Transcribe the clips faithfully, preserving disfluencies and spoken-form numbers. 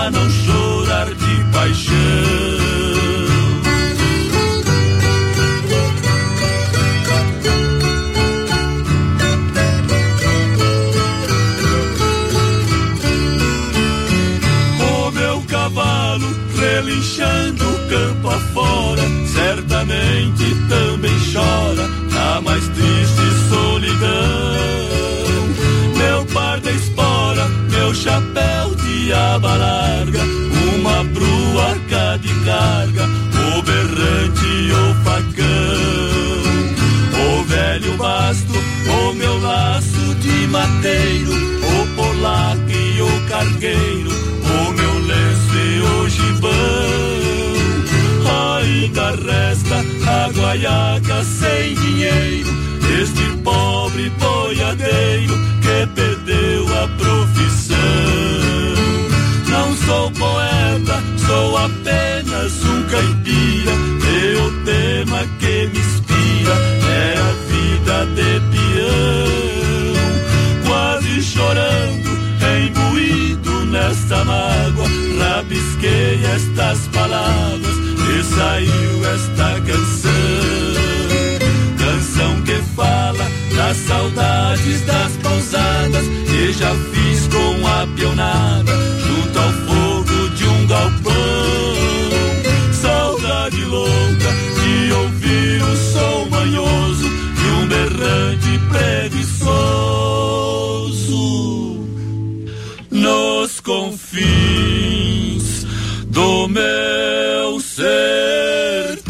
pra não chorar de paixão. Relinchando o campo afora, certamente também chora na mais triste solidão. Meu par da espora, meu chapéu de aba larga, uma bruaca de carga, o berrante e o facão. O velho basto, o meu laço de mateiro, o polaco e o cargueiro, o meu lenço e o gibão. Ainda resta a guaiaca sem dinheiro, este pobre boiadeiro que perdeu a profissão. Não sou poeta, sou apenas um caipira, e o tema que me inspira é a vida de peão. Quase chorando, imbuído nesta mágoa, rabisquei estas palavras e saiu esta canção. Canção que fala das saudades das pousadas que já fiz com a pionada junto ao fogo de um galpão. Saudade louca de ouvir um som manhoso e um berrante preguiçoso nos confins do meu sertão.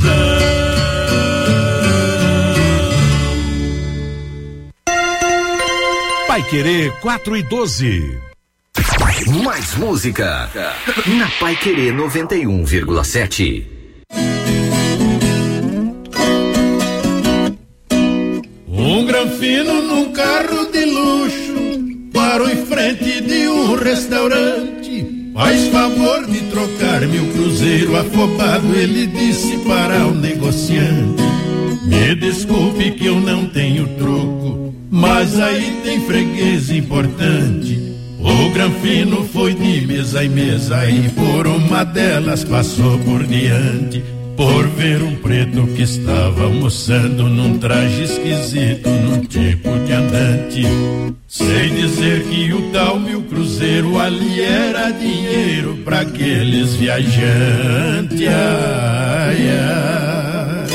Paiquerê quatro e doze. Mais música na Paiquerê noventa e um vírgula sete. Um granfino num carro de luxo parou em frente de um restaurante. Faz favor de trocar meu cruzeiro afobado, ele disse para o negociante. Me desculpe que eu não tenho troco, mas aí tem freguês importante. O granfino foi de mesa em mesa e por uma delas passou por diante, por ver um preto que estava almoçando num traje esquisito, num tipo de andante. Sei dizer que o tal meu cruzeiro ali era dinheiro pra aqueles viajantes. Ai, ai.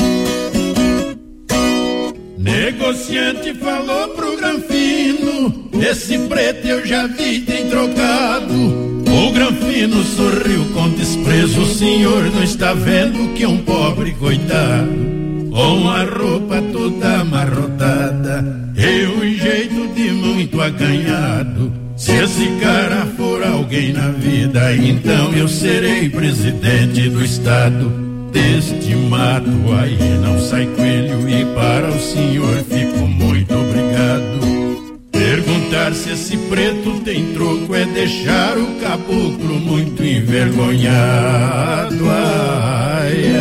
Negociante falou pro granfino: esse preto eu já vi, tem trocado. O granfino sorriu com desprezo: o senhor não está vendo que é um pobre coitado, com a roupa toda amarrotada e um jeito de muito acanhado. Se esse cara for alguém na vida, então eu serei presidente do estado. Deste mato aí não sai coelho, e para o senhor fico muito obrigado. Perguntar se esse preto tem troco é deixar o caboclo muito envergonhado. Ai,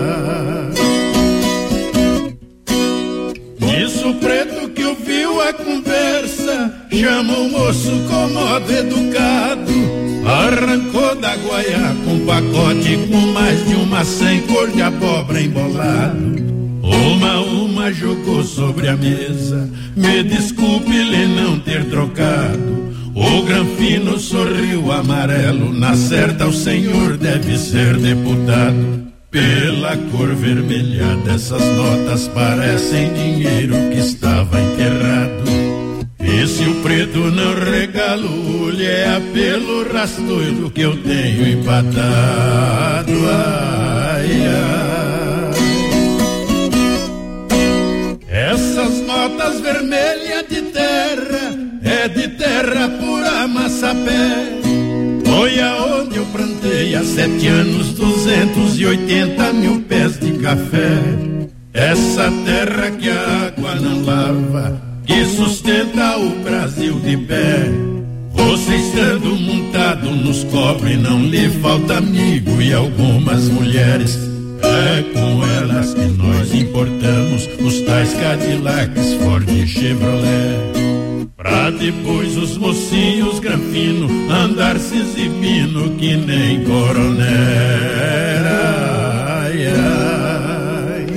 ai. Nisso o preto que ouviu a conversa chama o moço com modo educado, arrancou da guaiaca um pacote com mais de uma cem cor de abóbora embolado. Uma a uma jogou sobre a mesa: me desculpe ele não ter trocado. O granfino sorriu amarelo: na certa o senhor deve ser deputado. Pela cor vermelha dessas notas parecem dinheiro que estava enterrado. E se o preto não regala o olho, é pelo rastoio que eu tenho empatado. Ai, ai. Essas notas vermelhas de terra é de terra pura massapé. Foi aonde eu plantei há sete anos duzentos e oitenta mil pés de café. Essa terra que a água não lava, que sustenta o Brasil de pé. Você estando montado nos cobre, não lhe falta amigo e algumas mulheres. É com elas que nós importamos os tais Cadillacs, Ford e Chevrolet. Pra depois os mocinhos granfino andar se exibindo fino que nem coronel. Ai, ai.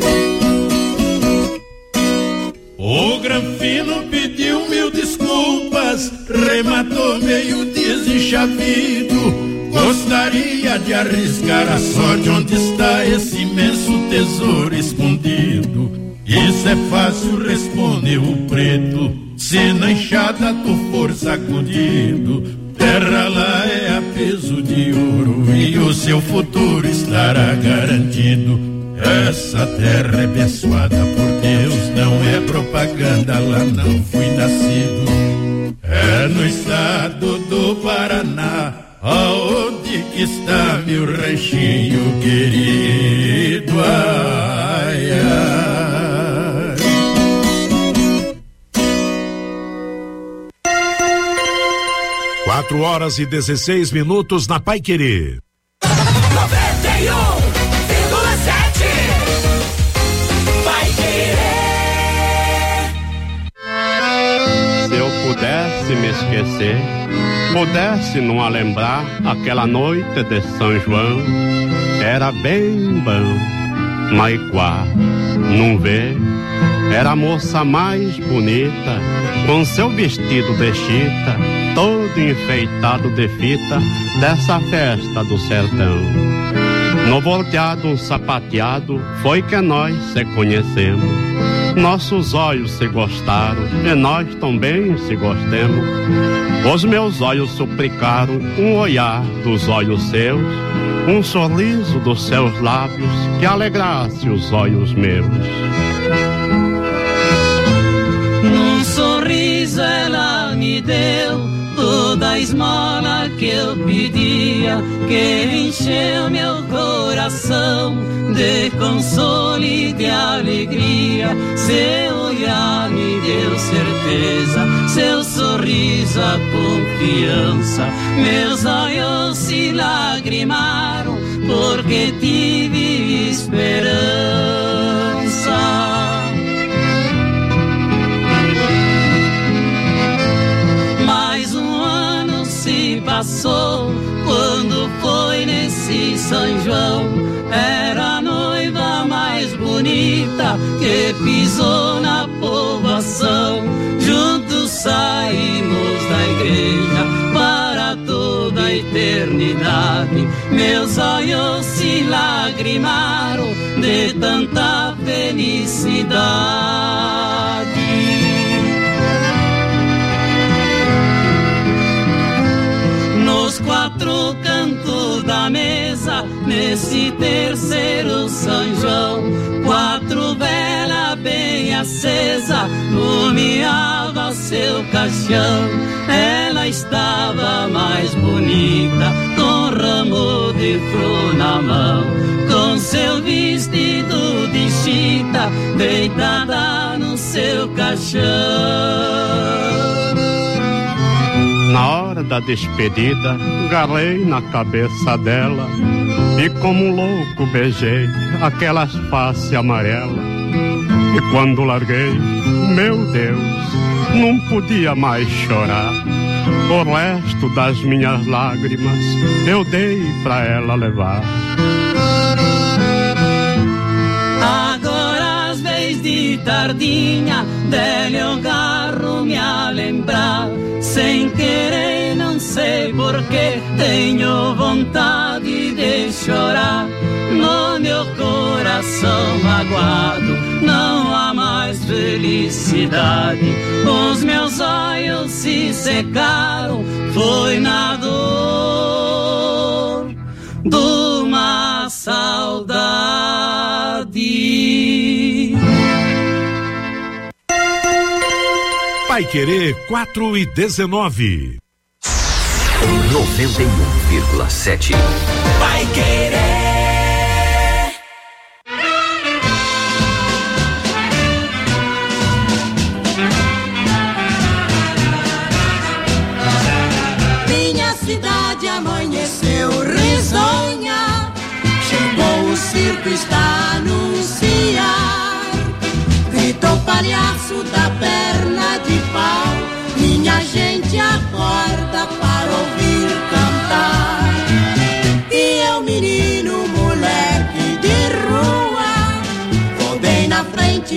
O Granfino pediu mil desculpas, rematou meio desenchavido. Gostaria de arriscar a sorte onde está esse imenso tesouro escondido. Isso é fácil, respondeu o preto, se na enxada tu for sacudido. Terra lá é a peso de ouro e o seu futuro estará garantido. Essa terra é abençoada por Deus, não é propaganda, lá não fui nascido. É no estado do Paraná, aonde que está meu ranchinho querido. Ai, ai. Quatro horas e dezesseis minutos na Paiquerê. noventa e um vírgula sete Paiquerê. Se eu pudesse me esquecer, pudesse não lembrar aquela noite de São João, era bem bom. Maiquá, não vê? Era a moça mais bonita, com seu vestido de chita, todo enfeitado de fita, dessa festa do sertão. No volteado, um sapateado, foi que nós se conhecemos. Nossos olhos se gostaram, e nós também se gostemos. Os meus olhos suplicaram um olhar dos olhos seus, um sorriso dos seus lábios que alegrasse os olhos meus. Num sorriso ela me deu toda a esmola que eu pedia, que encheu meu coração de consolo e de alegria. Seu olhar me deu certeza, seu sorriso a confiança. Meus olhos se lagrimaram porque tive esperança. Mais um ano se passou quando foi nesse São João. Era a noiva mais bonita que pisou na povoação. Juntos saímos da igreja para toda a eternidade. Meus olhos se lagrimaram de tanta felicidade. Nos quatro cantos da mesa, nesse terceiro São João, quatro velas bem acesa iluminava seu caixão. Ela estava mais bonita, com ramo de flor na mão, com seu vestido de chita, deitada no seu caixão. Na hora da despedida, garrei na cabeça dela e como um louco beijei aquelas faces amarelas. E quando larguei, meu Deus, não podia mais chorar. O resto das minhas lágrimas eu dei pra ela levar. Agora às vezes de tardinha, dele eu garro-me a lembrar. Sem querer, não sei porquê, tenho vontade de chorar. No meu coração magoado não há mais felicidade. Os meus olhos se secaram, foi na dor de uma saudade. Paiquerê quatro e dezenove. noventa e um vírgula sete. Paiquerê. Minha cidade amanheceu risonha, chegou o circo, está a anunciar. Gritou o palhaço da perna de pau, minha gente acorda para ouvir cantar.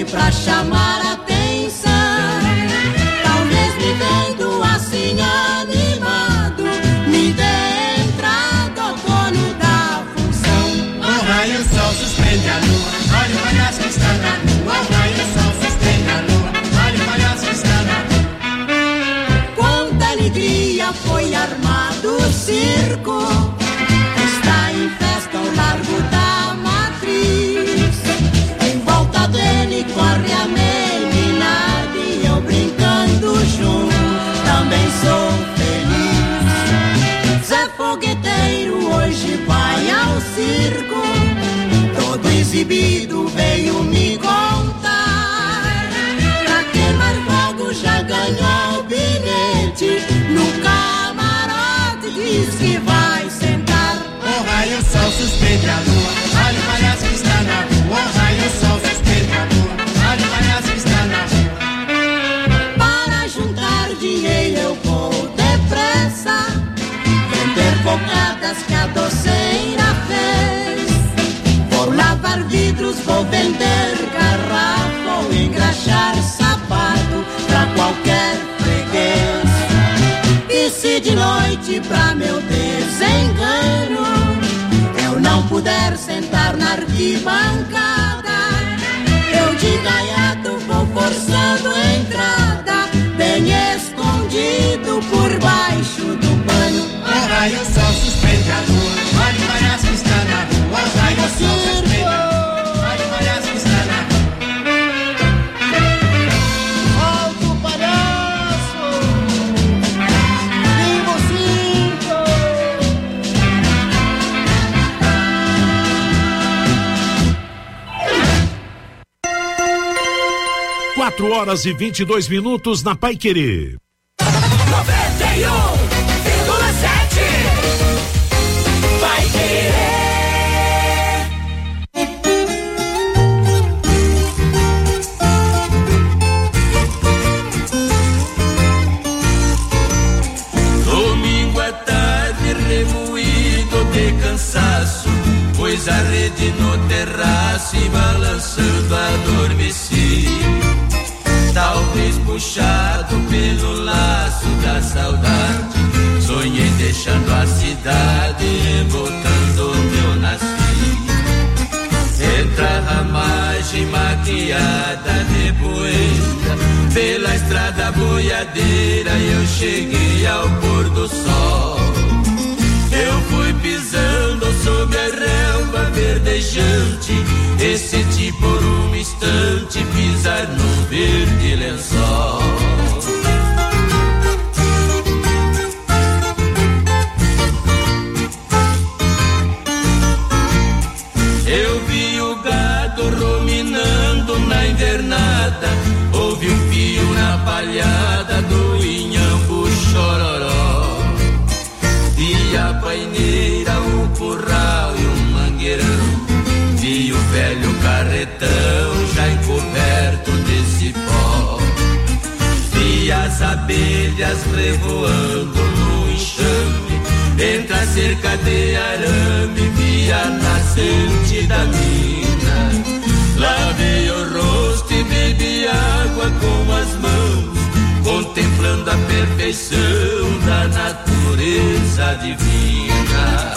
noite pra chamar atenção. Talvez me vendo assim animado, me dê entrada ao dono da função. O raio sol suspende a lua, olha o palhaço que está na rua. O raio sol suspende a lua, olha o palhaço que está na rua. Quanta alegria foi armado o circo, está em festa ao largo da matriz. Em volta dele corre a meninada e eu brincando junto também sou feliz. Zé Fogueteiro hoje vai ao circo, todo exibido veio me contar. Pra queimar fogo já ganhou bilhete, no camarote diz que vai sentar. O raio sol suspende a lua, olha o palhaço que está na rua. O raio sol suspende a lua, olha o palhaço que está na rua. Para juntar dinheiro eu vou depressa, vender bocadas que a doceira fez. Vou lavar vidros, vou vender garrafa, vou engraxar sapato pra qualquer freguês. E se de noite pra meu desengano eu não puder sentar na arquibancada, eu de gaiato vou forçando a entrada, bem escondido por baixo do pano. O raio sol suspende a lua, olha o palhaço que está na rua. O raio sol suspende a lua, olha o palhaço que está na rua. Alto palhaço, vivo cinco. Quatro horas e vinte e dois minutos na Paiquerê. noventa e um vírgula sete Paiquerê. Domingo à tarde remoído de cansaço, pois a rede no terraço e balançando adormeci. Talvez puxado pelo laço da saudade, sonhei deixando a cidade e voltando onde eu nasci. Entra a margem maquiada de poeira, pela estrada boiadeira eu cheguei ao pôr do sol. Eu fui pisando sob a relva verdejante, e senti por um instante pisar no verde lençol. Eu vi o gado ruminando na invernada, ouvi um pio na palhada do inhambu chororó. Vi a paineira, o curral e um mangueirão, vi o velho carretão já encoberto de cipó. Vi as abelhas revoando no enxame, entre a cerca de arame vi a nascente da mina. Lavei o rosto e bebi água com as mãos, contemplando a perfeição da natureza divina.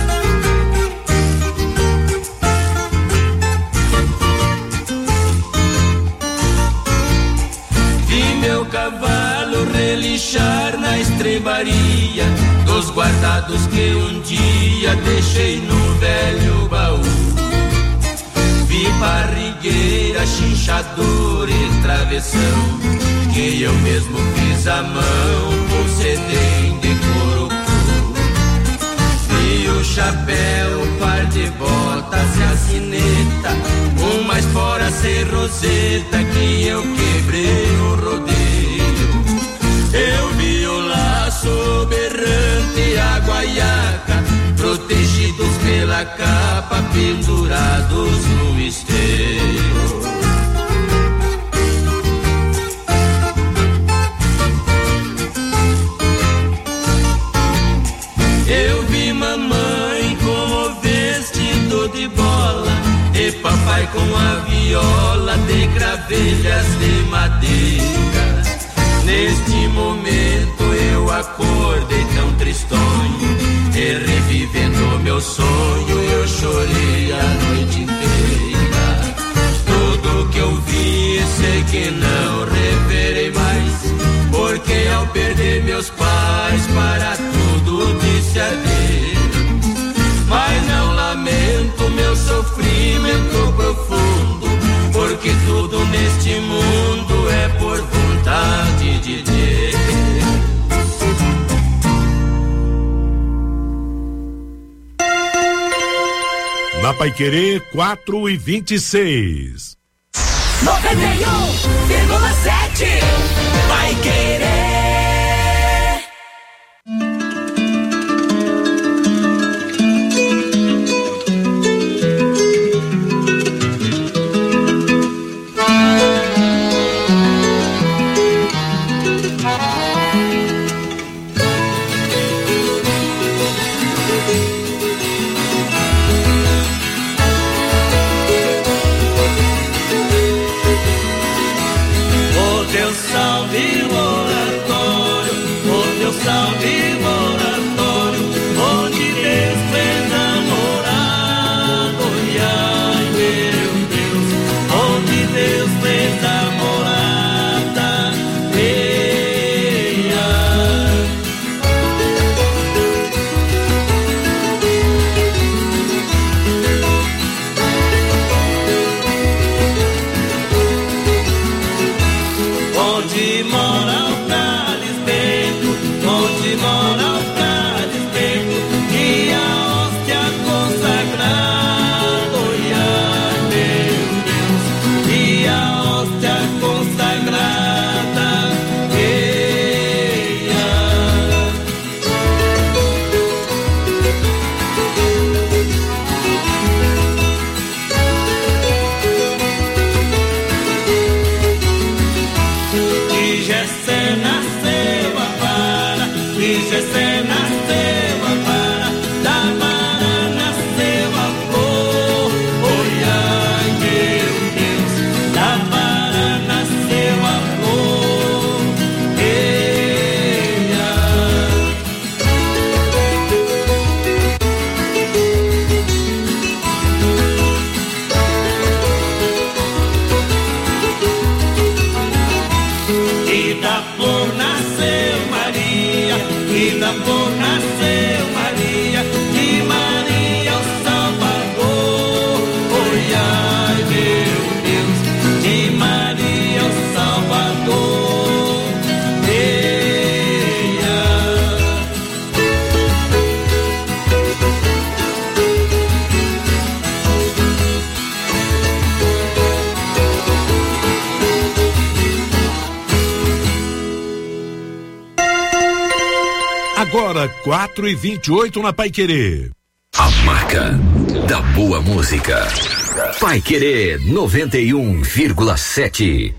Vi meu cavalo relinchar na estrebaria dos guardados que um dia deixei no velho baú. Vi barrigueira, chinchador e travessão, que eu mesmo fiz à mão com cedem de corucu. Vi o chapéu, o par de botas e a sineta, uma espora sem roseta que eu quebrei no rodeio. Eu vi o laço berrante, a guaiaca, protegidos pela capa, pendurados no esteio. Eu vi mamãe com o vestido de bola e papai vai com a viola de gravelhas de madeira. Neste momento eu acordei tão tristonho, e revivendo meu sonho eu chorei a noite inteira. Tudo que eu vi sei que não reverei mais, porque ao perder meus pais para tudo disse adeus. Mas não lamento meu sofrimento profundo, porque tudo neste mundo é por vontade de Deus. Na Paiquerê, quatro e vinte e seis. noventa e um vírgula sete Paiquerê. Agora, quatro e vinte e oito na Paiquerê. A marca da boa música. Paiquerê noventa e um vírgula sete.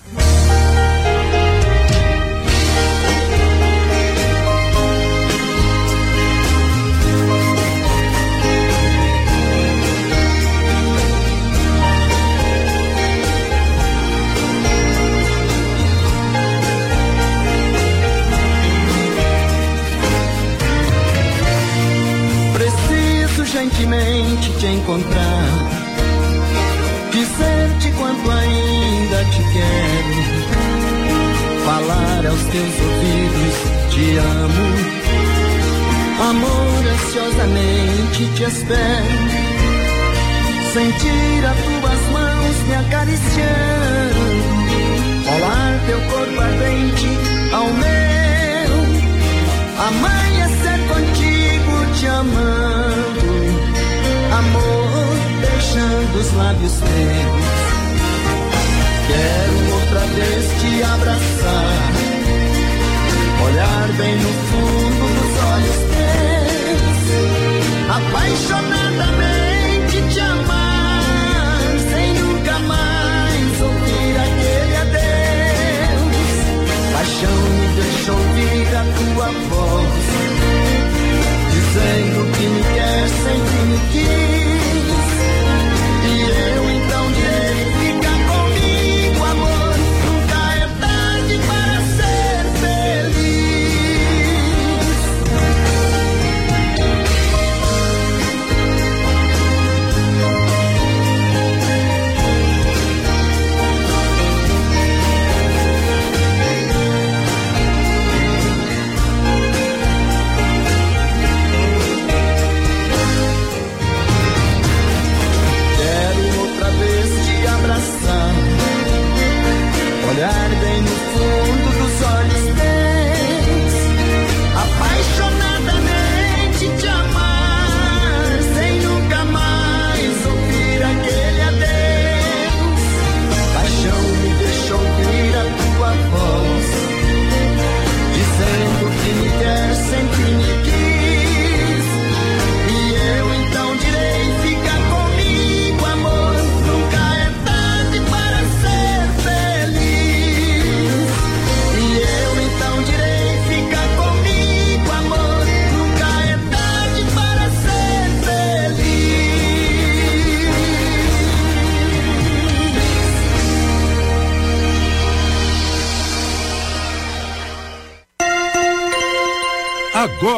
Gentilmente te encontrar, dizer-te quanto ainda te quero, falar aos teus ouvidos te amo, amor, ansiosamente te espero, sentir as tuas mãos me acariciando, colar teu corpo ardente ao meu, amanhecer contigo te amando, amor, beijando os lábios teus. Quero outra vez te abraçar, olhar bem no fundo dos olhos teus, apaixonadamente te amar, sem nunca mais ouvir aquele adeus. Paixão me deixa ouvir a tua voz, dizendo que me quer, sempre me quis, e eu então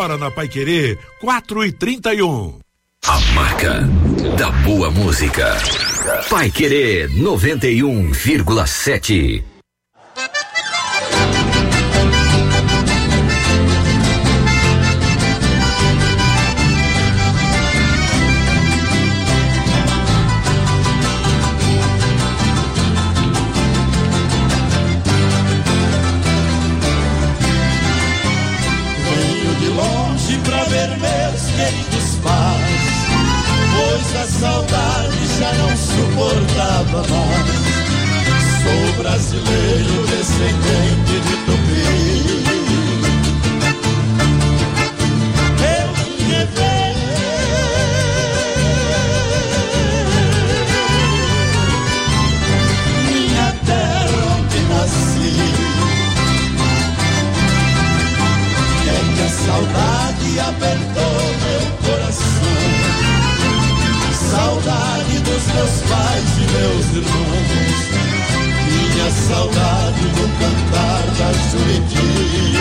agora na Paiquerê quatro e trinta e um. A marca da boa música. Paiquerê noventa e um vírgula sete. Pois a saudade já não suportava mais. Sou brasileiro, descendente de Tupi. Eu rever minha terra onde nasci. É que a saudade apertou meu coração. Saudade dos meus pais e meus irmãos. Minha saudade do cantar da Juriti.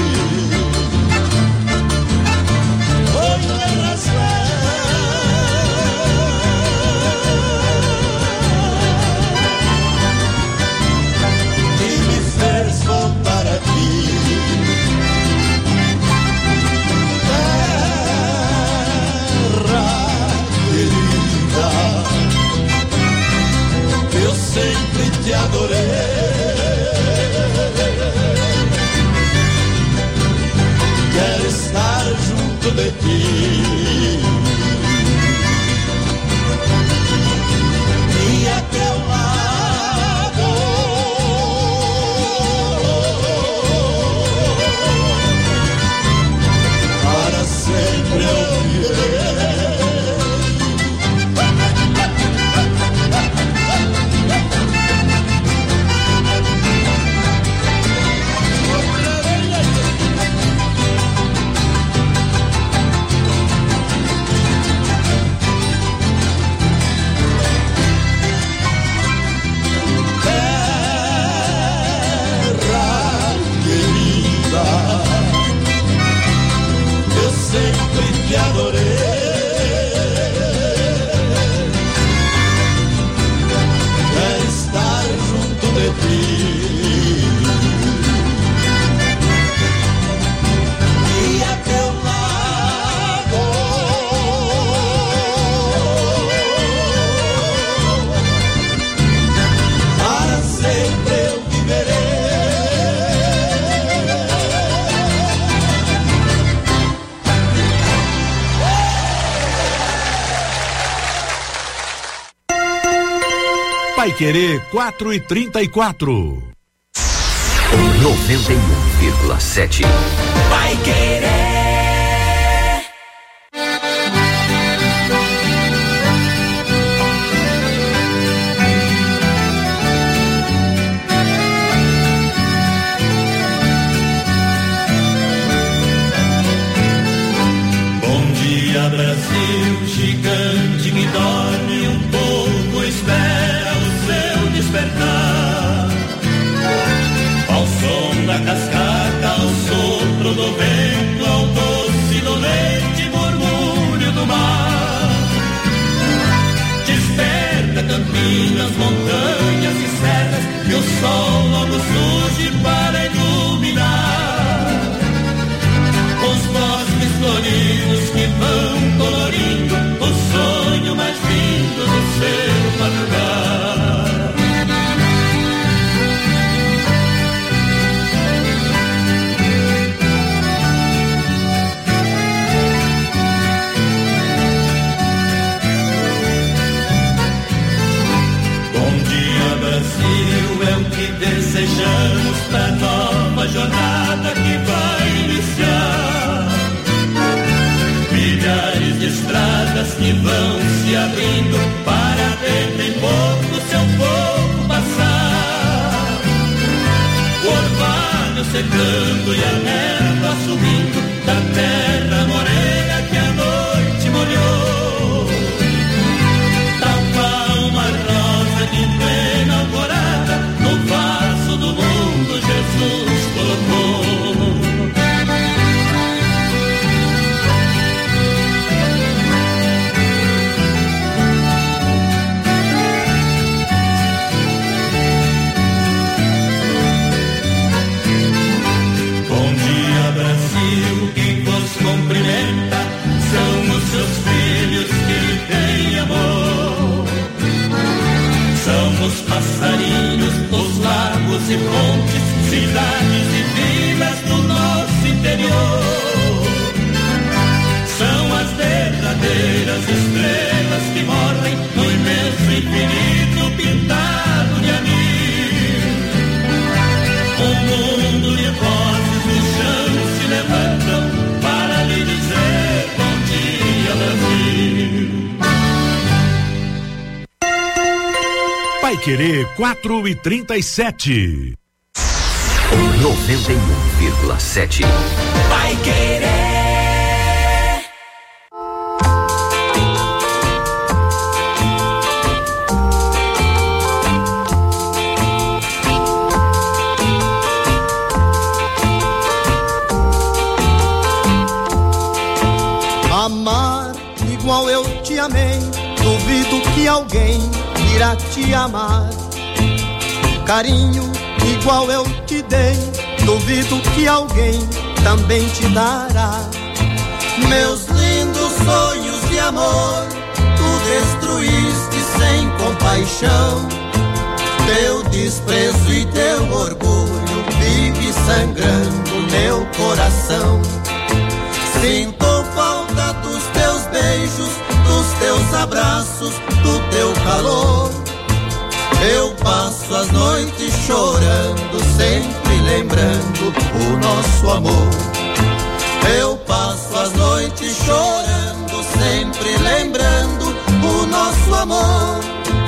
Foi razão que me fez voltar aqui. Eu sempre te adorei. Quero estar junto de ti. E a teu lado para sempre eu viverei. Sempre te adorei. Quero estar junto de ti. E a teu lado para sempre eu viverei. Paiquerê quatro e trinta e quatro. noventa e um vírgula sete. Paiquerê. Bom dia, Brasil, gigante que dorme, um povo espera o seu despertar. Ao som da cascata, ao sopro do vento, ao doce do leite, murmúrio do mar. Desperta Campinas, montanhas e serras, que o sol logo surge para iluminar. Os bosques floridos que vão colorindo o sonho mais lindo do seu madrugar. Bom dia, Brasil, é o que desejamos pra nova jornada que vai iniciar. Milhares de estradas que vão se abrindo para dentro em pouco seu povo passar. O orvalho secando e a névoa subindo da terra morena que a noite molhou. Tal qual uma rosa de plena alvorada no vaso do mundo Jesus colocou. Paiquerê quatro e trinta e sete. noventa e um vírgula sete. Paiquerê. Amar igual eu te amei, duvido que alguém irá te amar. Carinho igual eu te dei, duvido que alguém também te dará. Meus lindos sonhos de amor, tu destruíste sem compaixão. Teu desprezo e teu orgulho vive sangrando meu coração. Sinto falta dos teus beijos, dos teus abraços, do teu calor. Eu passo as noites chorando, sempre lembrando o nosso amor. Eu passo as noites chorando, sempre lembrando o nosso amor.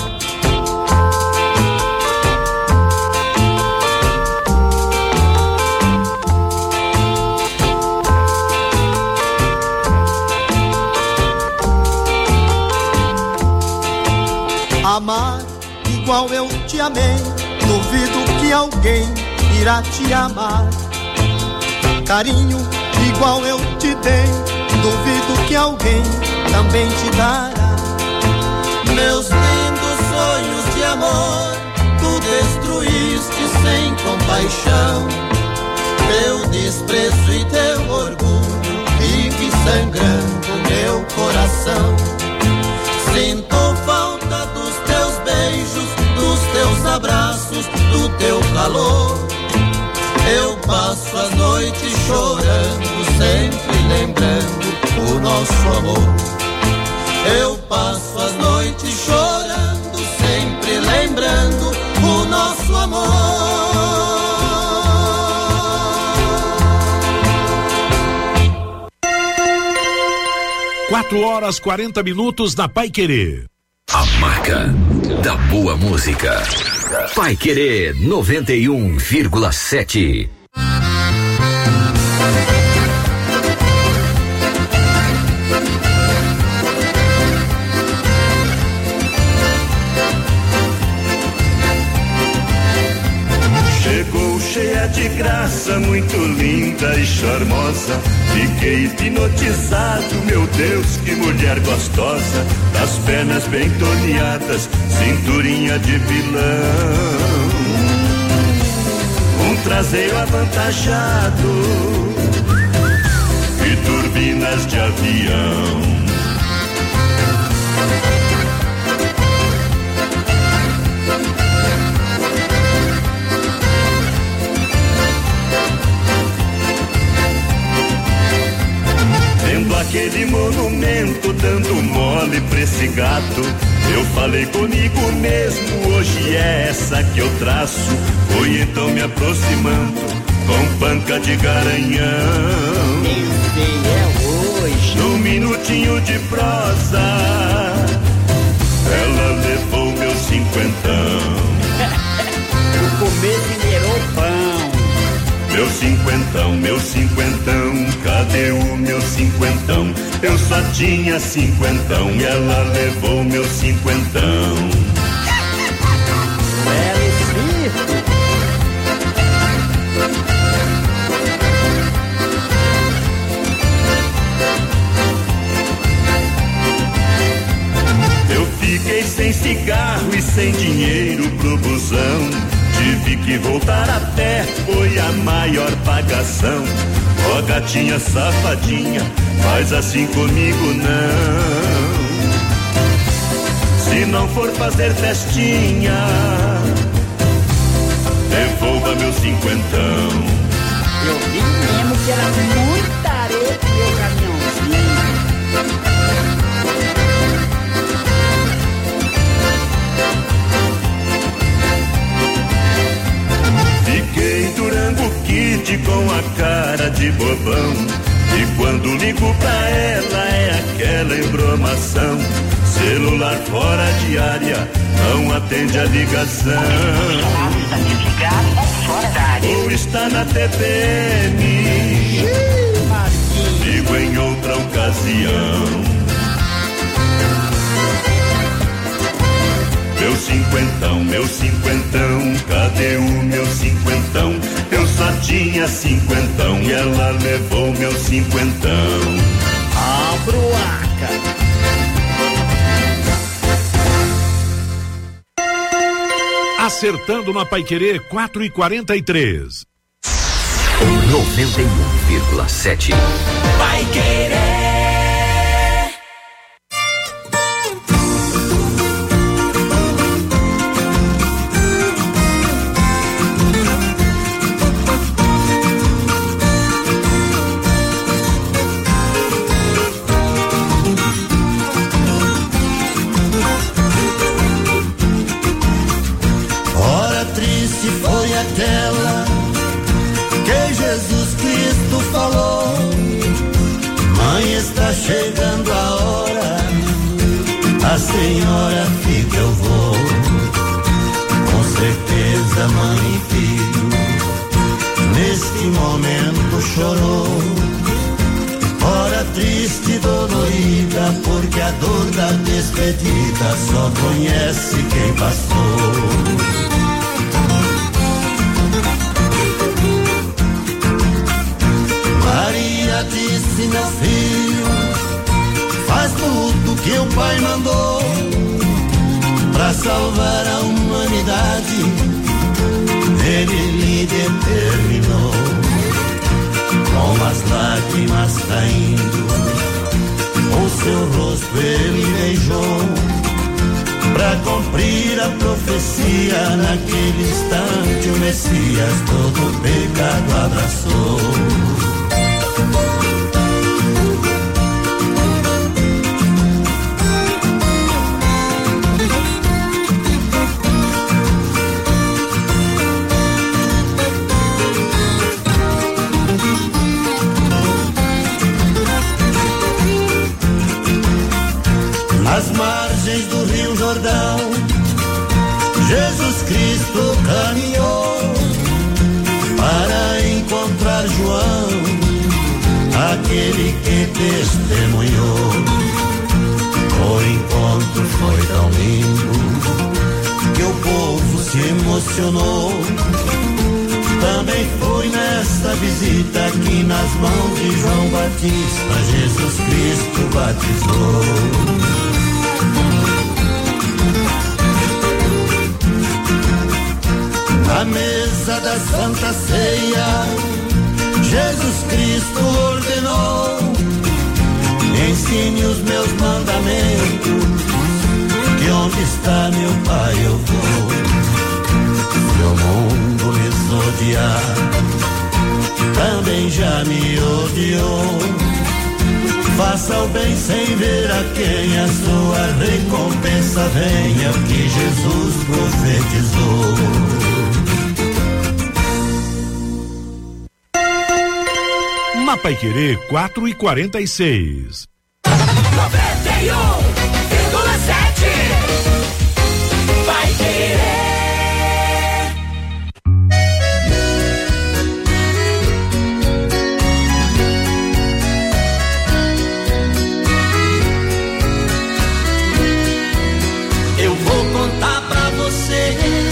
Amar igual eu te amei, duvido que alguém irá te amar. Carinho igual eu te dei, duvido que alguém também te dará. Meus lindos sonhos de amor, tu destruíste sem compaixão. Teu desprezo e teu orgulho vive sangrando meu coração. Sinto falta dos teus beijos, dos teus abraços, do teu calor. Eu passo as noites chorando, sempre lembrando o nosso amor. Eu passo as noites chorando, sempre lembrando o nosso amor. Quatro horas quarenta minutos na Paiquerê. A marca da boa música. Paiquerê noventa e um vírgula sete. Chegou cheia de graça, muito linda e charmosa. Fiquei hipnotizado, meu Deus, que mulher gostosa. Das pernas bem torneadas, cinturinha de pilão, um traseiro avantajado e turbinas de avião. Aquele monumento dando mole pra esse gato. Eu falei comigo mesmo, hoje é essa que eu traço. Fui então me aproximando com panca de garanhão. Esse é hoje. Num minutinho de prosa, ela levou meu cinquentão. No começo virou pão. Meu cinquentão, meu cinquentão, cadê o meu cinquentão? Eu só tinha cinquentão e ela levou meu cinquentão. Eu fiquei sem cigarro e sem dinheiro pro busão. Tive que voltar a pé, foi a maior pagação. Ó gatinha safadinha, faz assim comigo não. Se não for fazer festinha, devolva meu cinquentão. Eu vi mesmo que era muita areia pro meu caminhãozinho. Fiquei Durango Kid com a cara de bobão. E quando ligo pra ela é aquela embromação. celular fora de área, não atende a ligação. Está desligado ou fora da área. Ou está na T P M, digo em outra ocasião. Meu cinquentão, meu cinquentão, cadê o meu cinquentão? Eu só tinha cinquentão e ela levou meu cinquentão. Abroaca. Acertando na Paiquerê quatro e quarenta e três. noventa e um vírgula sete. Paiquerê. Aquela que Jesus Cristo falou: mãe, está chegando a hora, a senhora fica, eu vou. Com certeza, mãe e filho, neste momento chorou. Hora triste e dolorida, porque a dor da despedida só conhece quem passou. Maria disse: meu filho, faz tudo que o pai mandou pra salvar a humanidade. Ele lhe determinou, com as lágrimas caindo, o seu rosto ele beijou, pra cumprir a profecia. Naquele instante o Messias todo o pecado abraçou. Nas margens do Rio Jordão, Jesus Cristo caminhou para encontrar João, aquele que testemunhou. O encontro foi tão lindo que o povo se emocionou. Também foi nesta visita que nas mãos de João Batista Jesus Cristo batizou. Na mesa da Santa Ceia, Jesus Cristo ordenou: ensine os meus mandamentos, que onde está meu Pai eu vou. Se o mundo me odiar, também já me odiou. Faça o bem sem ver a quem, a sua recompensa venha, o que Jesus profetizou. Na Paiquerê quatro e quarenta e seis. noventa e um vírgula sete. Paiquerê. Eu vou contar pra vocês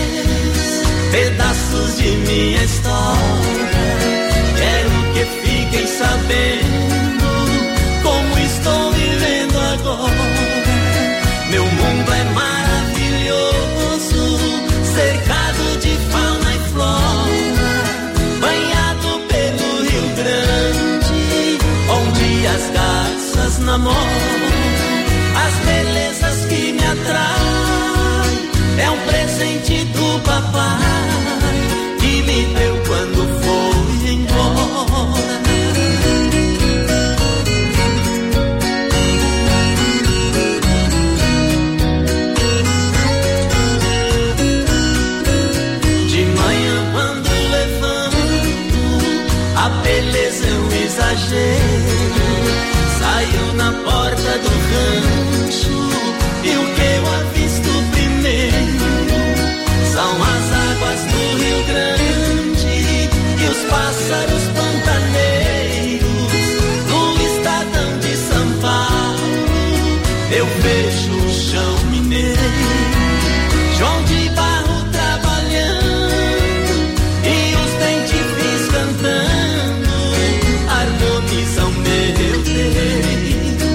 pedaços de minha história. Quero que fiquem sabendo como estou vivendo agora. Meu mundo é maravilhoso, cercado de fauna e flora, banhado pelo Rio Grande, onde as garças namoram. As belezas que me atraem é um presente do papai que me deu quando foi embora. De manhã quando levanto, a beleza é um exagero. Saio na porta do rancho, eu vejo o chão mineiro, João de Barro trabalhando e os dentifrios cantando, harmonizam meu peito.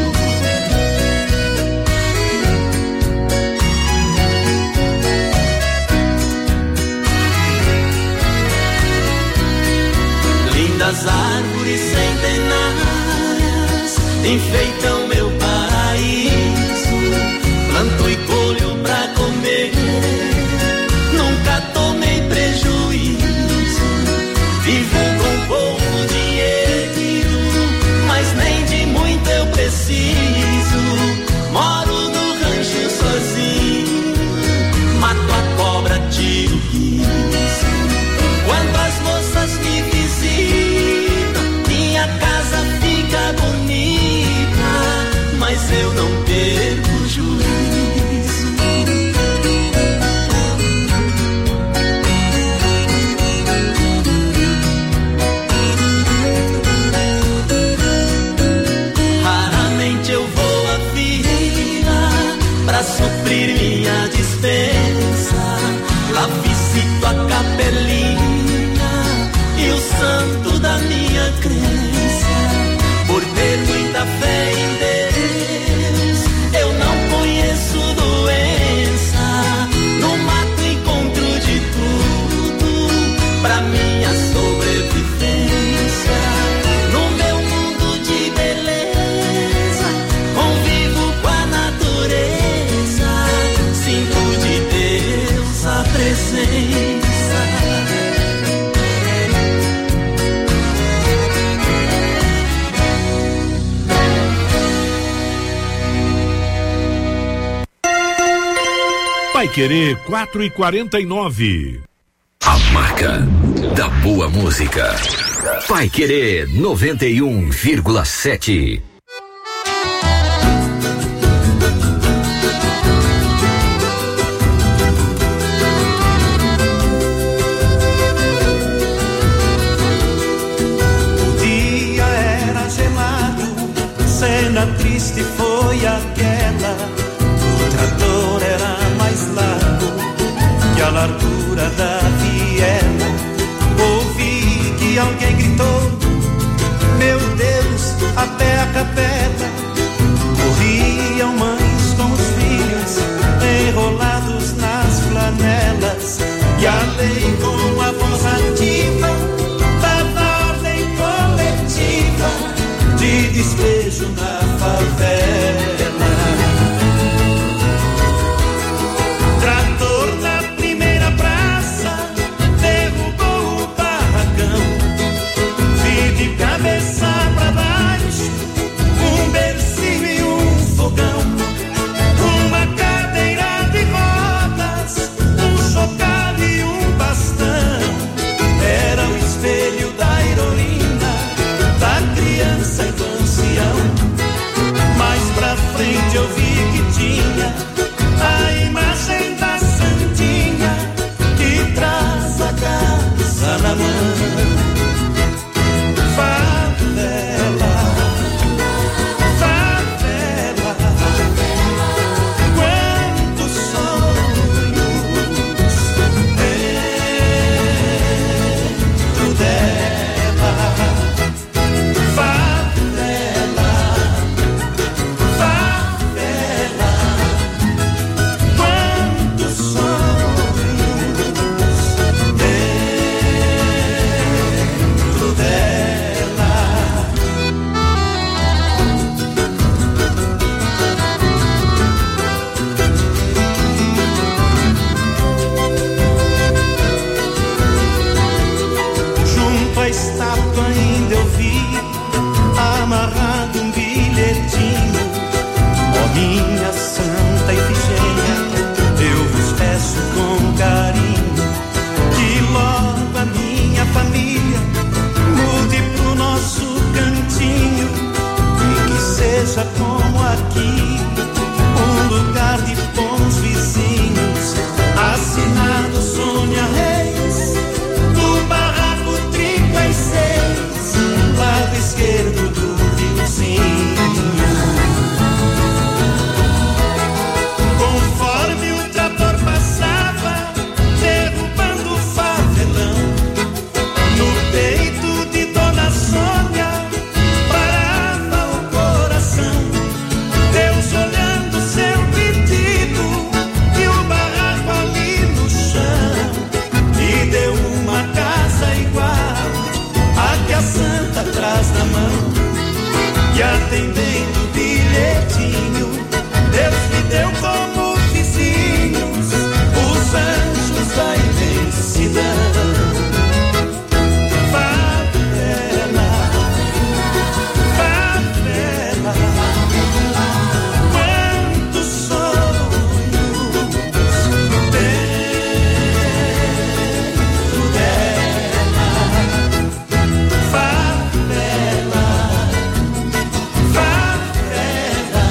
Lindas árvores centenárias enfeitam meu paraíso, planto e colho pra comer, nunca tomei prejuízo, vivo com pouco dinheiro, mas nem de muito eu preciso, moro no rancho sozinho, mato a cobra, tiro o guiso, quando as moças me visitam, minha casa fica bonita, mas eu não perco o juízo. Raramente eu vou à fila pra suprir minha dispensa, lá visito a capelinha e o santo da minha crença, por ter muita fé em Deus, eu não conheço doença, no mato encontro de tudo, pra minha sobrevivência, no meu mundo de beleza, convivo com a natureza, sinto de Deus a presença. Vai Querer quatro e quarenta e nove. A marca da boa música. Vai Querer noventa e um vírgula sete. O dia era gelado, cena triste foi aquela. O trator era mais largo que a largura da viela. Ouvi que alguém gritou: meu Deus, a pé acabou. eu como vizinhos os anjos da imensidão. Favela, favela, quantos sonhos dentro dela. Favela, favela,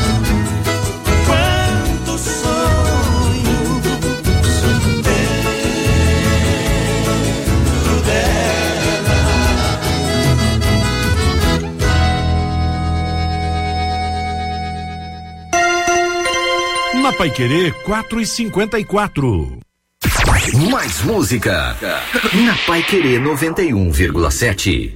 quantos sonhos dentro dela. Na Paiquerê quatro e cinquenta e quatro. Mais música na Paiquerê noventa e um vírgula sete.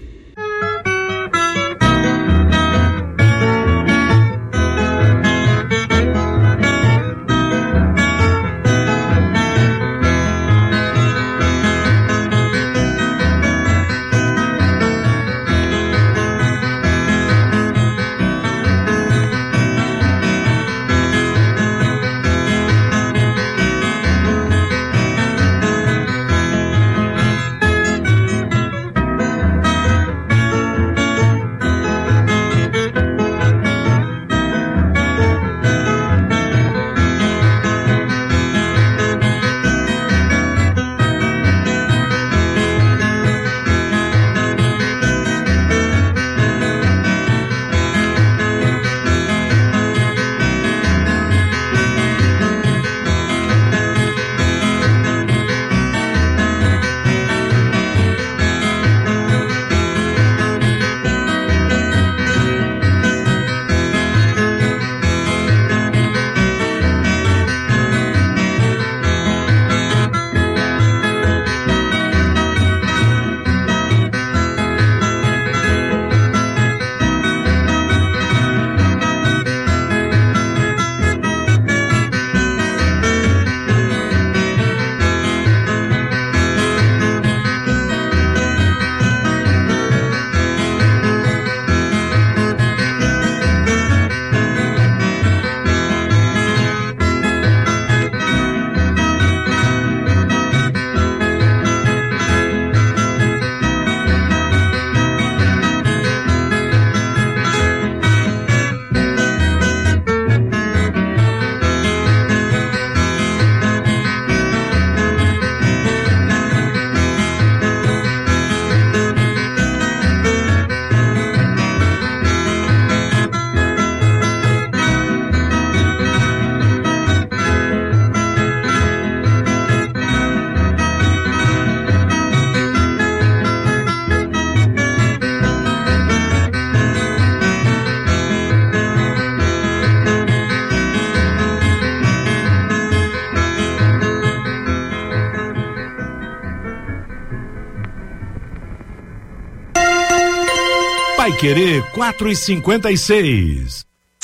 Paiquerê quatro e cinquenta e seis.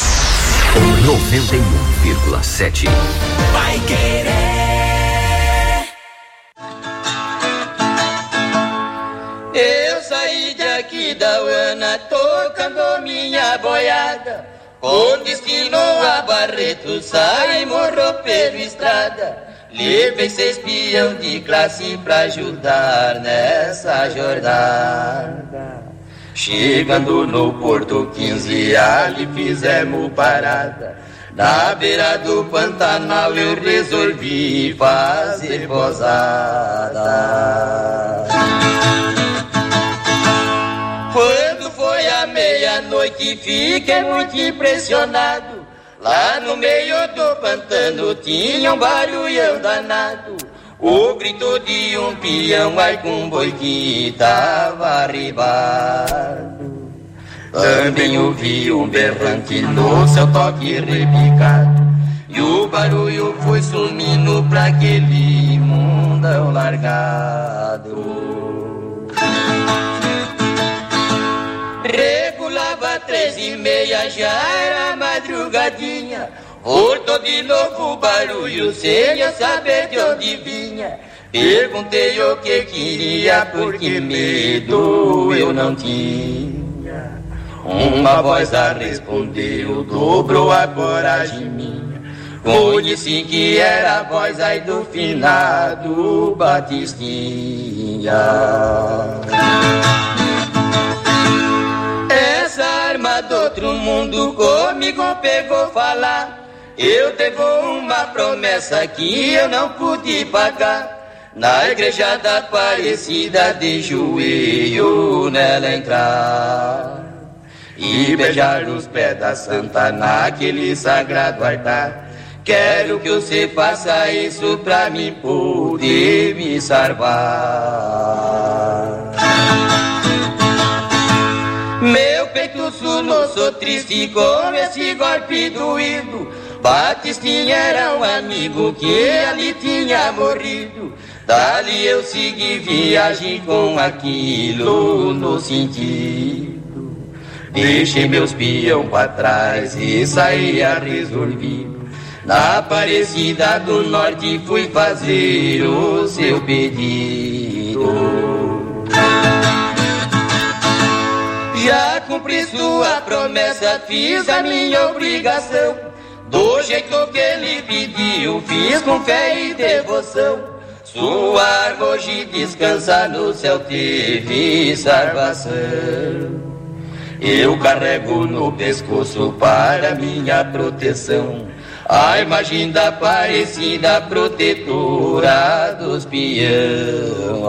noventa e um vírgula sete. Paiquerê. Eu saí daqui da Uana tocando minha boiada, com destino a Barreto, saímos pela estrada. Levei seis peão de classe pra ajudar nessa jornada. Chegando no Porto quinze, ali fizemos parada. Na beira do Pantanal eu resolvi fazer posada. Quando foi a meia-noite fiquei muito impressionado. Lá no meio do pantano tinha um barulhão danado. O grito de um peão, ai com um boi que tava arribado. Também ouvi um berrante no seu toque repicado. E o barulho foi sumindo pra aquele mundão largado. Regulava três e meia, já era madrugadinha. Voltou de novo o barulho, sem eu saber de onde vinha. Perguntei o que queria, porque medo eu não tinha. Uma voz a respondeu, dobrou a coragem minha. Conheci que era a voz aí do finado Batistinha. Essa arma do outro mundo comigo pegou falar. Eu devo uma promessa que eu não pude pagar. Na igreja da Aparecida de joelho nela entrar e beijar os pés da santa naquele sagrado altar. Quero que você faça isso pra mim poder me salvar. Meu peito sulo, sou triste com esse golpe doído. Batistinha era um amigo que ali tinha morrido. Dali eu segui viagem com aquilo no sentido. Deixei meus peão pra trás e saía resolvido. Na Aparecida do Norte fui fazer o seu pedido. Já cumpri sua promessa, fiz a minha obrigação. Do jeito que ele pediu, fiz com fé e devoção. Sua alma hoje descansa no céu, teve salvação. Eu carrego no pescoço para minha proteção a imagem da Aparecida, protetora dos peão.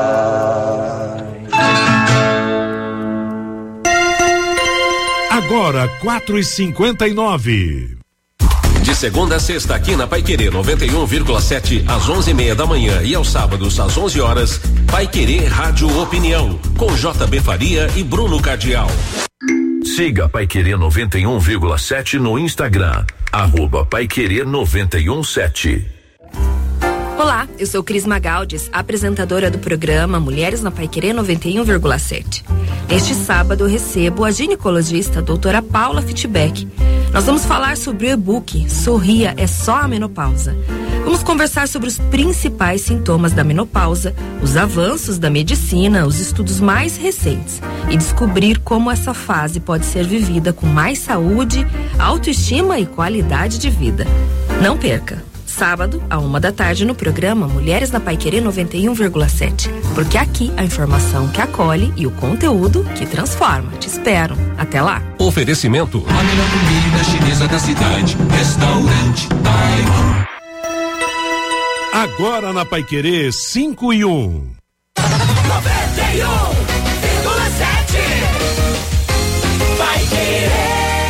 Agora quatro e cinquenta e nove. De segunda a sexta aqui na Paiquerê noventa e um vírgula sete às onze e meia da manhã e aos sábados às onze horas, Paiquerê Rádio Opinião com J B Faria e Bruno Cardial. Siga Paiquerê noventa e um vírgula sete no Instagram, arroba Paiquerê noventa e um sete. Olá, eu sou Cris Magaldes, apresentadora do programa Mulheres na Paiquerê noventa e um vírgula sete. Neste sábado eu recebo a ginecologista doutora Paula Fitbeck. Nós vamos falar sobre o e-book Sorria, é só a menopausa. Vamos conversar sobre os principais sintomas da menopausa, os avanços da medicina, os estudos mais recentes e descobrir como essa fase pode ser vivida com mais saúde, autoestima e qualidade de vida. Não perca! Sábado, à uma da tarde, no programa Mulheres na Paiquerê noventa e um vírgula sete. Porque aqui a informação que acolhe e o conteúdo que transforma. Te espero. Até lá. Oferecimento. A melhor comida chinesa da cidade. Restaurante Taiwan. Agora na Paiquerê cinco e um. noventa e um vírgula sete. Paiquerê.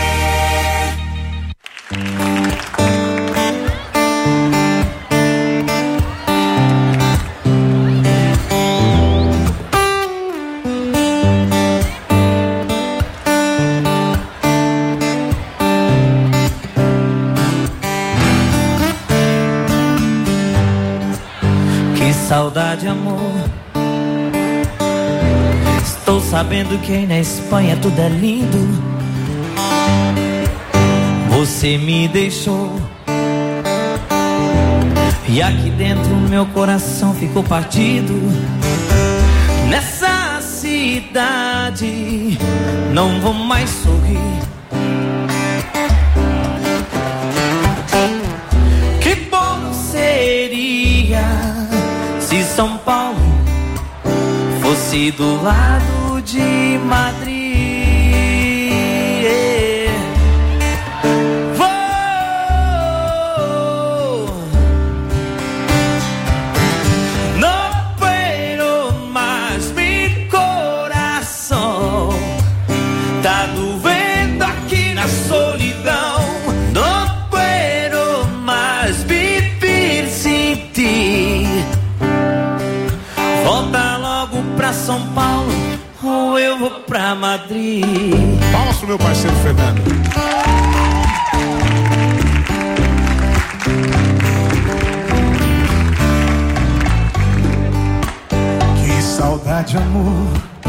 Saudade, amor. Estou sabendo que aí na Espanha tudo é lindo. Você me deixou e aqui dentro meu coração ficou partido. Nessa cidade não vou mais sorrir. Que bom seria se São Paulo fosse do lado de Madrid. Vou. Não puedo mais, mi coração tá doendo aqui na solidão. Não puedo mais viver sem ti. Volta logo pra São Paulo ou eu vou pra Madrid. Palmas pro meu parceiro Fernando. Que saudade, amor.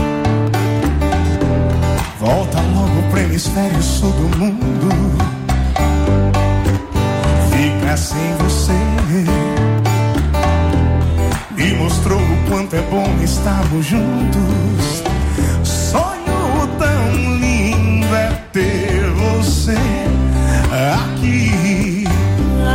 Volta logo pro hemisfério sul do mundo. Ficar sem você me mostrou o quanto é bom estarmos juntos. Sonho tão lindo é ter você aqui.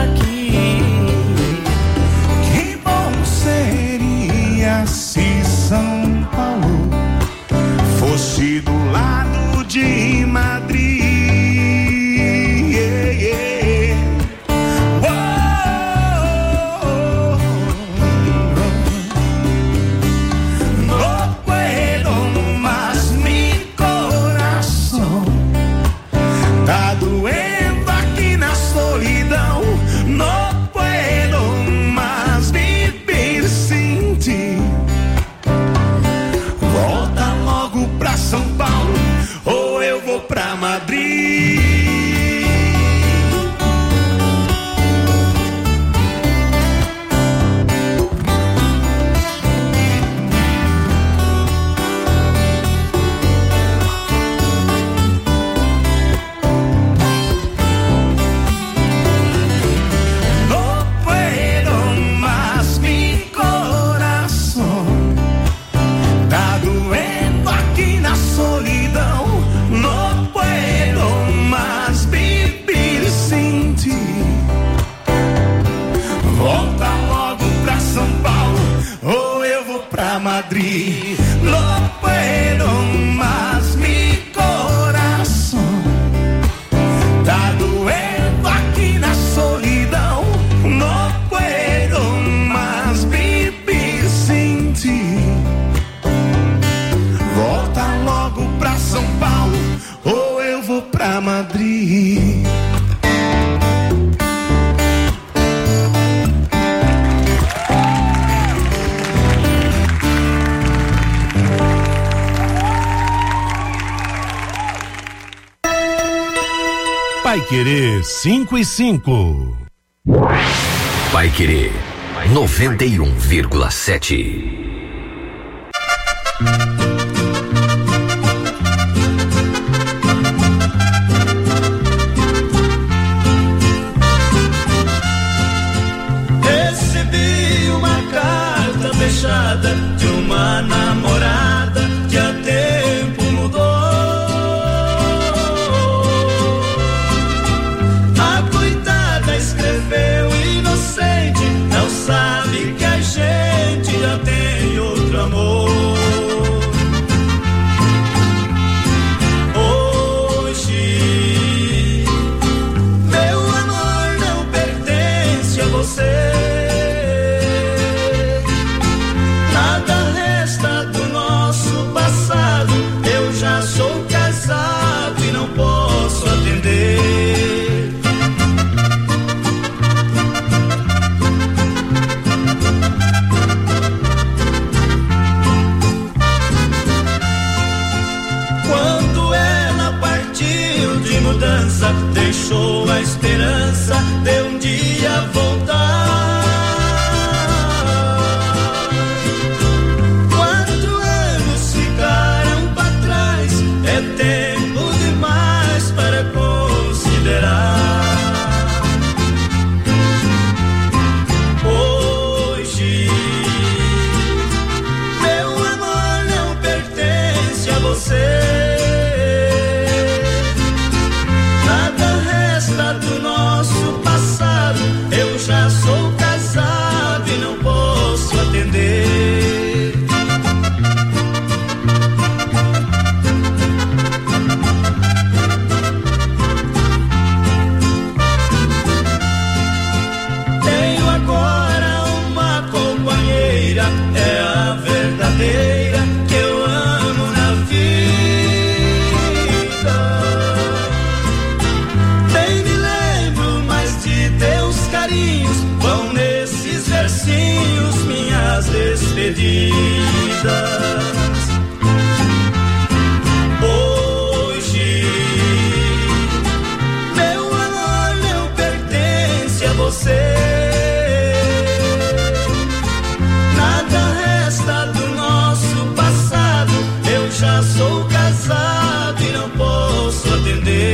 Paiquerê cinco e cinco. Paiquerê noventa e um vírgula sete. Recebi uma carta fechada de uma namorada que há tempo mudou. A coitada escreveu inocente, não sabe que a gente já tem outro amor. Hoje meu amor não pertence a você. Nada resta do nosso passado. Eu já sou casado e não posso atender. Quando ela partiu de mudança, deixou a esperança de um dia voltar. Quatro anos ficaram pra trás, é tempo demais para considerar. Hoje meu amor não pertence a você. Nada resta do nosso passado. Eu já sou casado e não posso atender. Tenho agora uma companheira, é a verdadeira que eu amo na vida. Nem me lembro mais de teus carinhos, vão nesses versinhos minhas despedidas. Hoje meu amor não pertence a você. Nada resta do nosso passado. Eu já sou casado e não posso atender.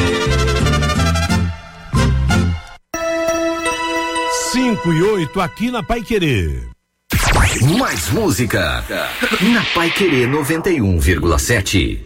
cinco e oito aqui na Paiquerê. Mais música na Paiquerê noventa e um vírgula sete.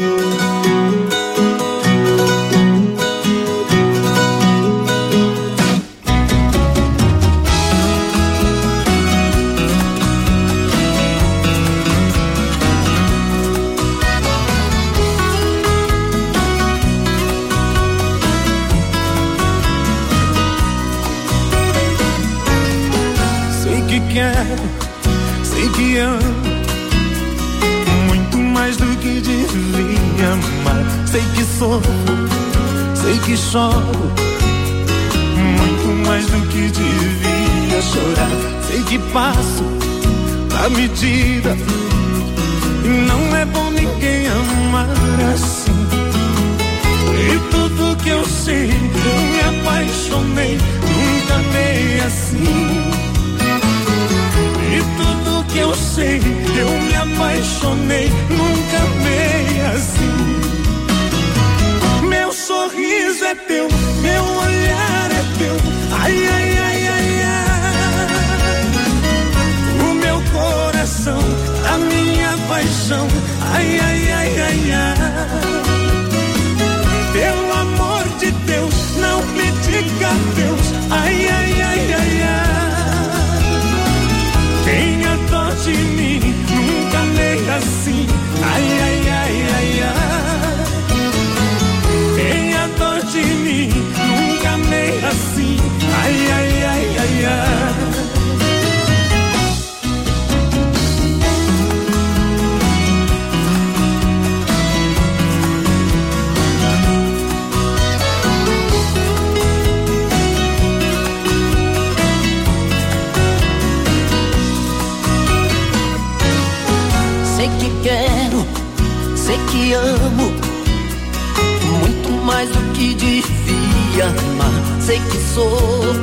Sei que quero, sei que amo muito mais do que devia amar. Sei que sofro, sei que choro muito mais do que devia chorar. Sei que passo a medida e não é bom ninguém amar assim. E tudo que eu sei, eu me apaixonei, nunca amei assim. E tudo que eu sei, eu me apaixonei, nunca amei assim. Meu sorriso é teu, meu olhar é teu, ai, ai, ai, ai, ai. O meu coração, a minha paixão, ai, ai, ai, ai, ai. Pelo amor de Deus, não me diga Deus, ai, ai, ai, ai, ai. Tenha dó de mim, nunca amei assim, ai, ai, ai, ai, ai. Tenha dó de mim, nunca amei assim, ai, ai, ai, ai, ai. sei que sou